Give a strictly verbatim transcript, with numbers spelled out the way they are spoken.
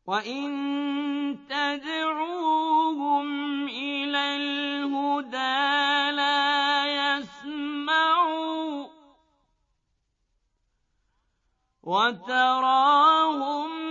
وَإِن تَدْعُوهُمْ إِلَى الْهُدَىٰ لَا يَسْمَعُوا ۖ وَتَرَاهُمْ